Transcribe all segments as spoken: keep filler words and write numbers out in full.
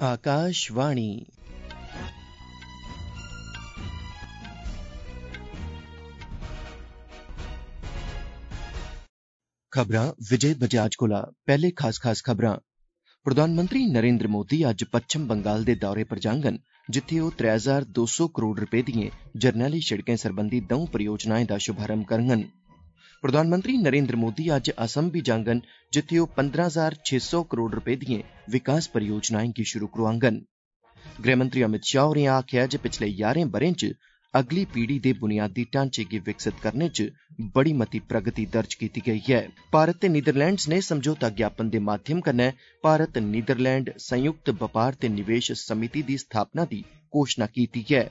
आकाशवाणी खबरां विजय बजाज कोला। पहले खास खास खबरां। प्रधानमंत्री नरेंद्र मोदी अज्ज पच्छम बंगाल दे दौरे पर जाङन, जित्थे ओह त्रै हजार दो सौ करोड़ रपे दिएं जरनैली शिड़कें सरबंधी दौं परियोजनाएं दा शुभारंभ करङन। प्रधानमंत्री नरेंद्र मोदी अज्ज असम बी जाङन, जित्थे ओह पंद्रह हजार छे सौ करोड़ रपे दिएं विकास परियोजनाएं गी शुरू करोआङन। गृहमंत्री अमित शाह होरें आखेआ जे पिछले यारें ब'रें च अगली पीढ़ी दे बुनियादी ढांचे गी विकसित करने च बड़ी मती प्रगति दर्ज कीती गेई ऐ। भारत ते नीदरलैंड्स ने समझौता ज्ञापन दे माध्यम कन्नै भारत नीदरलैंड संयुक्त बपार ते निवेश समिति दी स्थापना दी घोषणा कीती ऐ।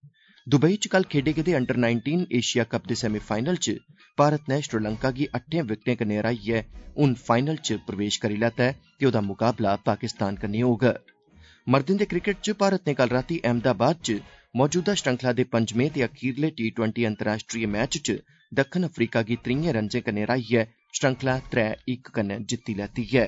दुबई च कल खेडे गेदे अंडर नाइनटीन एशिया कप दे सेमीफाइनल च भारत नै श्रीलंका गी अट्ठें विकेटें कन्नै हराइयै हून फाइनल च प्रवेश करी लैता ऐ ते ओह्दा मुकाबला पाकिस्तान कन्नै होग। मर्दें दे क्रिकेट च भारत ने कल रातीं अहमदाबाद च मौजूदा श्रृंखला दे पंजमें ते अखीरले टी ट्वेंटी अंतर्राष्ट्रीय मैच च दक्खन अफ्रीका गी त्रीहें रन्जें कन्नै हराइयै श्रृंखला त्रै इक कन्नै जित्ती लैती ऐ।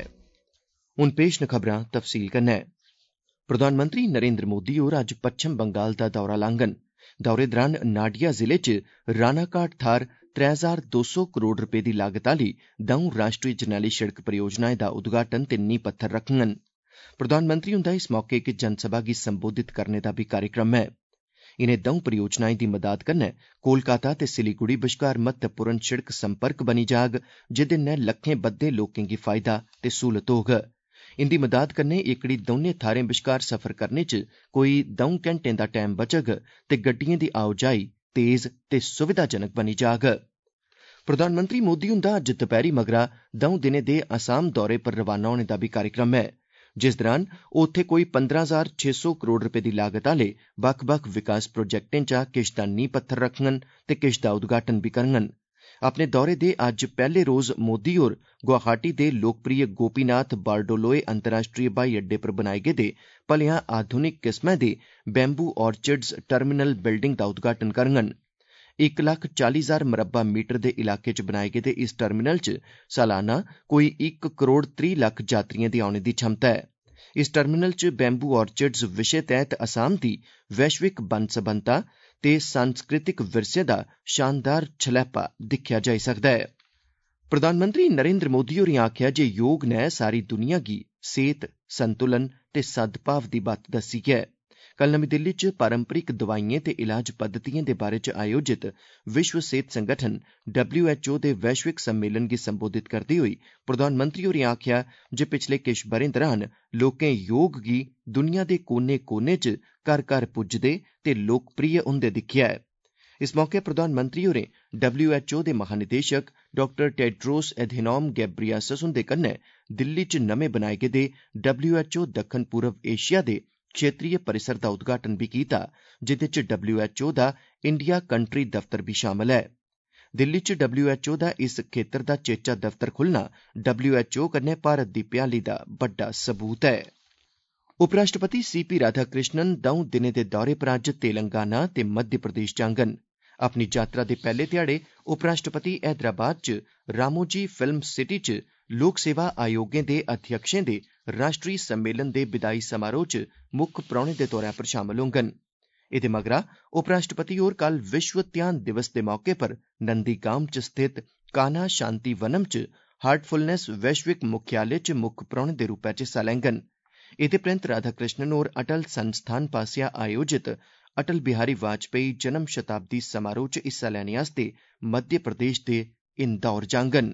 हून पेश न खबरां तफसील कन्नै। प्रधानमंत्री नरेंद्र मोदी होर अज्ज पच्छम बंगाल दा दौरा लाङन। दौरे दौरान नाडिया जिले च रानाघाट थाह्र त्रै हजार दो सौ करोड़ रपे दी लागत आह्ली दौं राष्ट्री जरनैली शिड़क परियोजनाएं दा उद्घाटन ते नींह पत्थर रक्खङन। प्रधानमंत्री हुंदा इस मौके इक जनसभा गी संबोधित करने दा बी कार्यक्रम ऐ। इनें दौं परियोजनाएं दी मदाद कन्नै कोलकाता ते सिलीगुड़ी बश्कार महत्वपूर्ण शिड़क संपर्क बनी जाग, जेह्दे नै लक्खें बद्दे लोकें गी फायदा ते सहूलत होग। इंदी मदाद कन्नै एह्कड़ी दौनें थाह्रें बश्कार सफर करने च कोई दौं घैंटें दा टैम बचग ते गड्डिएं दी आओजाई तेज ते सुविधाजनक बनी जाग। प्रधानमंत्री मोदी हुंदा अज्ज दपैह्री मगरा दौं दिनें दे आसाम दौरे पर रवाना होने दा बी कार्यक्रम ऐ, जिस दौरान ओह् उत्थे कोई पंद्रह हजार छे सौ करोड़ रपे दी लागत आह्ले बक्ख बक्ख विकास प्रोजेक्टें चा किश दा नींह पत्थर रक्खङन ते किश दा उद्घाटन बी करङन। अपने दौरे दे अज्ज पैह्ले रोज मोदी होर गुवाहाटी दे लोकप्रिय गोपीनाथ बारडोलोए अंतर्राष्ट्रीय ब्हाई अड्डे पर बनाए गेदे भलेआं आधुनिक किस्मै दे बैम्बू ऑर्चिड्स टर्मिनल बिल्डिंग दा उद्घाटन करङन। इक लक्ख चाली हजार मरबा मीटर दे इलाके च बनाए गेदे इस टर्मिनल च सालाना कोई इक करोड़ त्रीह् लक्ख यात्रिएं दी औने दी क्षमता ऐ। इस टर्मिनल च बैम्बू ऑर्चिड्स विशे तैह्त असाम दी वैश्विक बन्न-सबन्नता ते सांस्कृतिक विरसे दा शानदार छलैपा दिक्खेआ जाई सकदा ऐ। प्रधानमंत्री नरेंद्र मोदी होरें आखेआ जे योग नै सारी दुनिया गी सेह्त, संतुलन ते सद्भाव दी बत्त दस्सी ऐ। कल नमीं दिल्ली च पारंपरिक दवाइएं ते इलाज पद्धतिएं दे बारे च आयोजित विश्व सेह्त संगठन डब्ल्यू एच ओ दे वैश्विक सम्मेलन गी संबोधित करदे होई प्रधानमंत्री होरें आखेआ जे पिछले किश ब'रें दौरान लोकें योग गी दुनिया दे कोने-कोने च घर घर पुज्जदे ते लोकप्रिय होंदे दिक्खेआ ऐ। इस मौके प्रधानमंत्री होरें डब्ल्यू एच ओ दे महानिदेशक डाक्टर टेड्रोस एधेनॉम गैब्रियसस हुंदे कन्नै दिल्ली च नमें बनाए गेदे डब्ल्यू एच ओ दक्खन पूर्व एशिया दे क्षेत्रीय परिसर दा उद्घाटन बी कीता, जेह्दे च डब्ल्यू एच ओ दा इंडिया कंट्री दफ्तर बी शामल ऐ। दिल्ली च डब्ल्यू एच ओ दा इस खेतर दा चेचा दफ्तर खुल्लना डब्ल्यू एच ओ कन्नै भारत दी भ्याली दा बड्डा सबूत ऐ। उपराष्ट्रपति सी पी राधाकृष्णन दौं दिनें दे दौरे पर अज्ज तेलंगाना ते मध्य प्रदेश जाङन। अपनी यात्रा दे पैह्ले ध्याड़े उपराष्ट्रपति हैदराबाद च रामोजी फिल्म सिटी च लोक सेवा आयोगें दे अध्यक्षें दे राष्ट्री सम्मेलन दे विदाई समारोह च मुक्ख परौह्ने दे तौरा पर शामल होङन। एह्दे मगरा उपराष्ट्रपति होर कल विश्व ध्यान दिवस दे मौके पर नंदीगाम च स्थित कान्हा शांति वनम च हार्टफुलनेस वैश्विक मुख्यालय च मुक्ख परौह्ने दे रूपै च हिस्सा लैङन। एह्दे परैंत राधाकृष्णन होर अटल संस्थान पास्सेआ आयोजित अटल बिहारी वाजपेयी जन्म शताब्दी समारोह च हिस्सा लैने आस्तै मध्य प्रदेश दे इंदौर जाङन।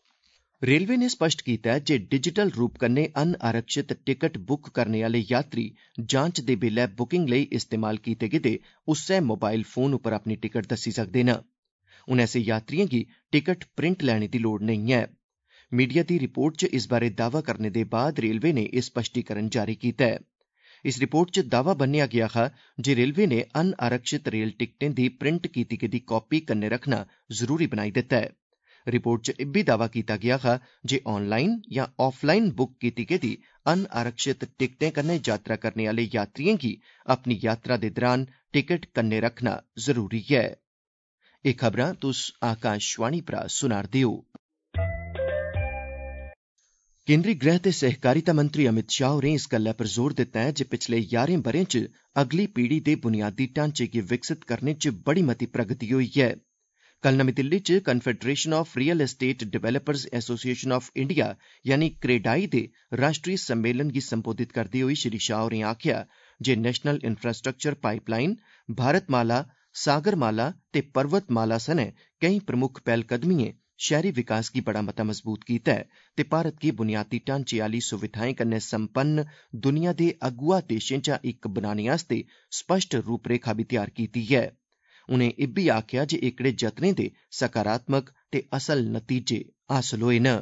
रेलवे ने स्पष्ट कीता ऐ जे डिजिटल रूप कन्नै अनआरक्षित टिकट बुक करने आह्ले यात्री जांच दे बेल्लै बुकिंग लेई इस्तेमाल कीते गेदे उस्सै मोबाइल फोन उप्पर अपनी टिकट दस्सी सकदे न। हून ऐसे यात्रिएं गी टिकट प्रिंट लैने दी लोड़ नेईं ऐ। मीडिया दी रिपोर्ट च इस बारै दावा करने दे बाद रेलवे ने एह् स्पष्टीकरण जारी कीता ऐ। इस रिपोर्ट च दावा बन्नेआ गेआ हा जे रेलवे ने अनआरक्षित रेल टिकटें दी प्रिंट कीती गेदी कापी कन्नै रखना जरूरी बनाई दित्ता ऐ। रिपोर्ट च इब्बी दावा कीता गेआ हा जे ऑनलाइन जां ऑफलाइन बुक कीती गेदी अनआरक्षित टिकटें कन्नै यात्रा करने आह्ले यात्रिएं गी अपनी यात्रा दे दौरान टिकट कन्नै रखना जरूरी ऐ। एह् खबरां तुस आकाशवाणी परा सुना'रदे ओ। केंद्री गृह ते सहकारिता मंत्री अमित शाह होरें इस गल्लै पर जोर दित्ता ऐ जे पिछले ञारें ब'रें च अगली पीढ़ी दे बुनियादी ढांचे गी विकसित करने च बड़ी मती प्रगति होई ऐ। कल नमीं दिल्ली च Confederation of Real Estate Developers Association of India यानी क्रेडाई दे राष्ट्रीय सम्मेलन गी संबोधित करदे होई श्री शाह होरें आखेआ जे national infrastructure pipeline, Bharatmala, Sagarmala ते पर्वतमाला सनै केई प्रमुख पैह्लकदमिएं शैह्री विकास गी बड़ा मता मजबूत कीता ऐ ते भारत गी बुनियादी ढांचे आह्ली सुविधाएं कन्नै संपन्न दुनिया दे अगुआ देशें चा इक बनाने आस्तै स्पष्ट रूपरेखा बी तैयार कीती ऐ। उनें इब्बी आखेआ जे एह्कड़े जतनें दे सकारात्मक ते असल नतीजे हासल होए न।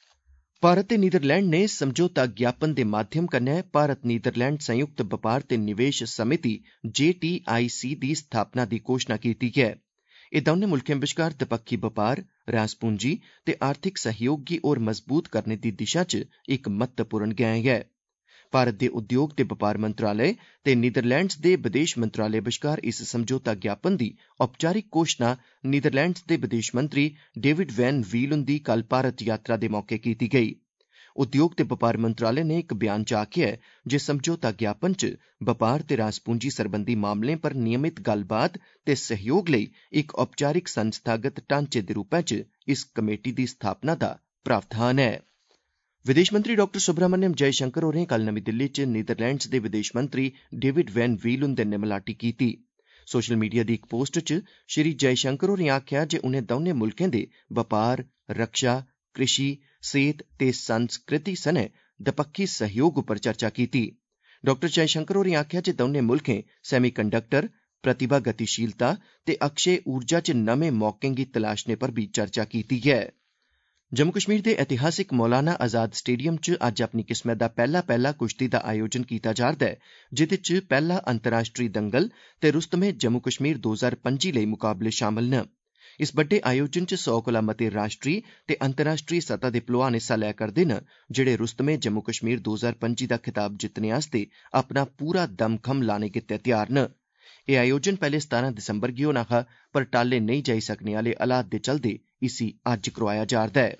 भारत ते नीदरलैंड ने समझौता ज्ञापन दे माध्यम कन्नै भारत नीदरलैंड संयुक्त बपार ते निवेश समिति जे टी आई सी दी स्थापना दी घोशणा कीती ऐ। एह् दौनें मुल्खें बश्कार दपक्खी बपार, रास पूंजी ते आर्थिक सहयोग गी होर मजबूत करने दी दिशा च इक महत्वपूर्ण गैंऽ ऐ। भारत दे उद्योग ते बपार मंत्रालय ते नीदरलैंड्स दे विदेश मंत्रालय बश्कार इस समझौता ज्ञापन दी औपचारिक घोशणा नीदरलैंड्स दे विदेश मंत्री डेविड वैन वील हुंदी कल भारत यात्रा दे मौके कीती गेई। उद्योग ते बपार मंत्रालय ने इक बयान च आखेआ ऐ जे समझौता ज्ञापन च बपार ते रास पूंजी सरबंधी मामलें पर नियमित गल्लबात ते सहयोग लेई इक औपचारिक संस्थागत ढांचे दे रूपै च इस कमेटी दी स्थापना दा प्रावधान ऐ। विदेश मंत्री डाक्टर सुब्रमण्यम जयशंकर होरें कल नमीं दिल्ली च नीदरलैंड्स दे विदेश मंत्री डेविड वैन वील हुंदे नै मलाटी कीती। सोशल मीडिया दी इक पोस्ट च श्री जयशंकर होरें आखेआ जे उनें दौनें मुल्खें दे बपार, रक्षा, कृषि, सेहत ते संस्कृति सनै दपक्खी सहयोग उप्पर चर्चा कीती। डाक्टर जयशंकर होरें आखेआ जे दौनें मुल्खें सेमीकंडक्टर, प्रतिभा गतिशीलता ते अक्षय ऊर्जा च नमें मौकें गी तलाशने पर बी चर्चा कीती ऐ। जम्मू कश्मीर दे ऐतिहासिक मौलाना आजाद स्टेडियम च अज्ज अपनी किस्मै दा पैह्ला पैह्ला कुश्ती दा आयोजन कीता जा'रदा ऐ, जेह्दे च पैह्ला अंतर्राष्ट्री दंगल ते रुस्तमे जम्मू कश्मीर दो ज्हार पंजी लेई मुकाबले शामल न। इस बड्डे आयोजन च सौ कोला मते राष्ट्री ते अंतर्राष्ट्री सतह दे पलोआन हिस्सा लै करदे न, जेह्ड़े रुस्तमे जम्मू कश्मीर दो ज्हार पंजी दा खिताब जित्तने आस्तै अपना पूरा दमखम लाने गित्तै तैयार न। एह् आयोजन पैह्ले सतारां दिसंबर गी होना हा, पर टाले नेईं जाई सकने आह्ले हालात दे चलदे इसी अज्ज करोआया जा'रदा ऐ।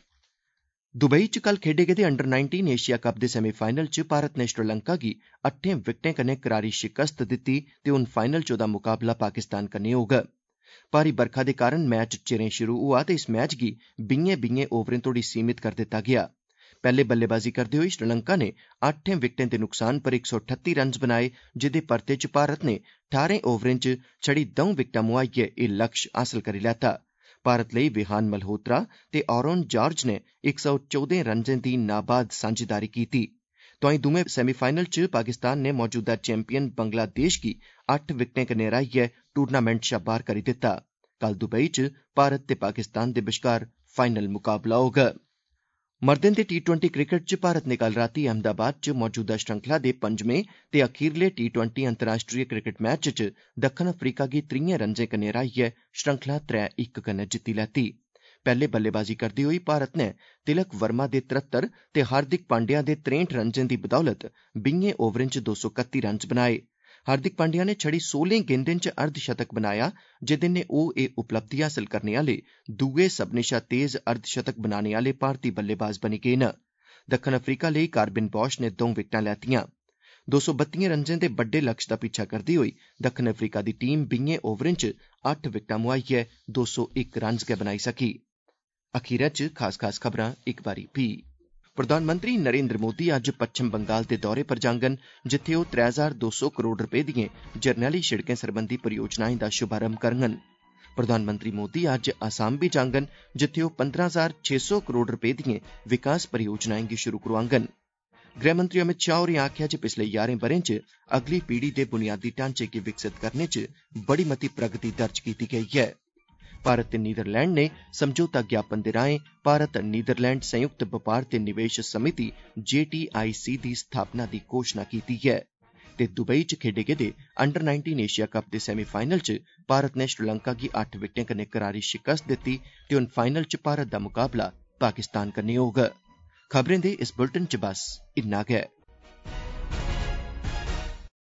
दुबई च कल खेड्डे गेदे अंडर नाइनटीन एशिया कप दे सेमीफाइनल च भारत ने श्रीलंका गी अट्ठें विकेटें कन्नै करारी शिकस्त दित्ती ते हून फाइनल च ओह्दा मुकाबला पाकिस्तान कन्नै होग। भारी बरखा दे कारण मैच चिरें शुरू होआ ते इस मैच गी बीहें बीहें ओवरें तोड़ी सीमित कर दित्ता गेआ। पैह्ले बल्लेबाजी करदे होई श्रीलंका ने अट्ठें विकेटें दे नुकसान पर इक सौ ठत्ती रन्स बनाए, जेह्दे परते च भारत ने ठारें ओवरें च छड़ी द'ऊं विकेटां मुहाइयै एह् लक्ष्य हासल करी लैता। भारत लेई विहान मल्होत्रा ते ऑरोन जॉर्ज ने इक सौ चौदें रन्सें दी नाबाद सांझेदारी कीती। तोआईं दुए सेमीफाइनल च पाकिस्तान ने मौजूदा चैंपियन बंगलादेश गी अट्ठ विकेटें कन्नै हराइयै टूर्नामेंट शा बाह्र करी दित्ता। कल दुबई च भारत ते पाकिस्तान दे बश्कार फाइनल मुकाबला होग। मर्दें दे टी ट्वेंटी क्रिकेट च भारत ने कल रातीं अहमदाबाद च मौजूदा श्रृंखला दे पंजमें ते अखीरले टी ट्वेंटी अंतर्राष्ट्री क्रिकेट मैच च दक्खन अफ्रीका गी त्रीहें रन्सें कन्नै हराइयै श्रृंखला त्रै इक कन्नै जित्ती लैती। पैह्ले बल्लेबाजी करदे होई भारत ने तिलक वर्मा दे तरहत्तर ते हार्दिक पांड्या दे त्रेंठ रन्सें दी बदौलत बीहें ओवरें च दो सौ कत्ती रन्स बनाए। हार्दिक पांड्या ने छड़ी सोलें गेंदें च अर्धशतक बनाया, जेह्दे ने ओह् एह् उपलब्धि हासल करने आह्ले दुए सभनें शा तेज अर्धशतक बनाने आह्ले भारती बल्लेबाज बनी गे न। दक्खन अफ्रीका लेई कार्बिन बॉश ने द'ऊं विकेटां लैतियां। दो सौ बत्तियें रन्सें दे बड्डे लक्ष्य दा पीछा करदे होई दक्खन अफ्रीका दी टीम बीहें ओवरें च अट्ठ विकेटां मुहाइयै दो सौ इक रन्स गै बनाई सकी। अखीरै च खास खास खबरां इक बारी फ्ही। प्रधानमंत्री नरेंद्र मोदी अज्ज पच्छम बंगाल दे दौरे पर जाङन, जित्थे ओह् त्रै हजार दो सौ करोड़ रपेऽ दिएं जरनैली शिड़कें सरबंधी परियोजनाएं दा शुभारंभ करङन। प्रधानमंत्री मोदी अज्ज आसाम बी जाङन, जित्थे ओह् पंद्रह हजार छे सौ करोड़ रपेऽ दिएं विकास परियोजनाएं गी शुरू करोआङन। गृहमंत्री अमित शाह होरें आखेआ जे पिछले ञारें ब'रें च अगली पीढ़ी दे बुनियादी ढांचे गी विकसित करने च बड़ी मती प्रगति दर्ज कीती गेई ऐ। भारत ते नीदरलैंड ने समझौता ज्ञापन दे राएं भारत नीदरलैंड संयुक्त बपार ते निवेश समिति जे टी आई सी दी स्थापना दी घोशणा कीती ऐ। ते दुबई च खेड्डे गेदे अंडर नाइनटीन एशिया कप दे सेमीफाइनल च भारत ने श्रीलंका गी अट्ठ विकेटें कन्नै करारी शिकस्त दित्ती ते हून फाइनल च भारत दा मुकाबला पाकिस्तान कन्नै होग। खबरें दे इस बुलेटिन च बस इन्ना गै।